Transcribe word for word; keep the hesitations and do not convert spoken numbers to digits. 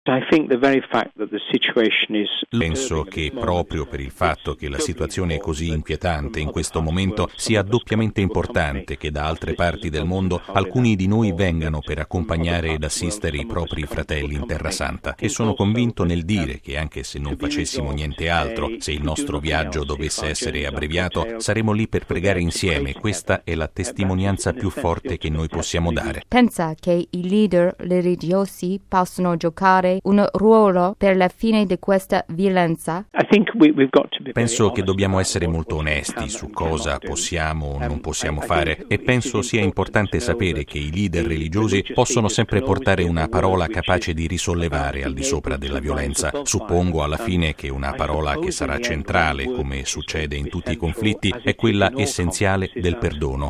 Penso che proprio per il fatto che la situazione è così inquietante in questo momento sia doppiamente importante che da altre parti del mondo alcuni di noi vengano per accompagnare ed assistere i propri fratelli in Terra Santa, e sono convinto nel dire che anche se non facessimo niente altro, se il nostro viaggio dovesse essere abbreviato, saremo lì per pregare insieme. Questa è la testimonianza più forte che noi possiamo dare. Pensa che i leader religiosi possono giocare un ruolo per la fine di questa violenza? Penso che dobbiamo essere molto onesti su cosa possiamo o non possiamo fare, e penso sia importante sapere che i leader religiosi possono sempre portare una parola capace di risollevare al di sopra della violenza. Suppongo alla fine che una parola che sarà centrale, come succede in tutti i conflitti, è quella essenziale del perdono.